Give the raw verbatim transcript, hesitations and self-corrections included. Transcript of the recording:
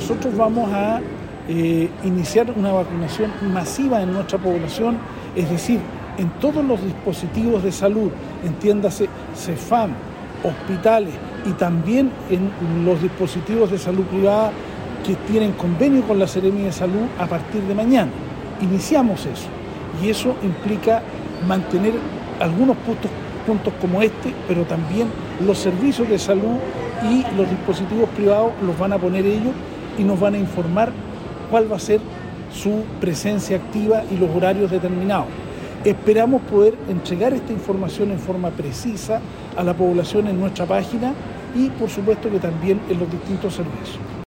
nosotros vamos a eh, iniciar una vacunación masiva en nuestra población, es decir, en todos los dispositivos de salud, entiéndase CEFAM, hospitales y también en los dispositivos de salud privada que tienen convenio con la Seremi de Salud a partir de mañana. Iniciamos eso y eso implica mantener algunos puntos, puntos como este, pero también los servicios de salud y los dispositivos privados los van a poner ellos y nos van a informar cuál va a ser su presencia activa y los horarios determinados. Esperamos poder entregar esta información en forma precisa a la población en nuestra página y por supuesto que también en los distintos servicios.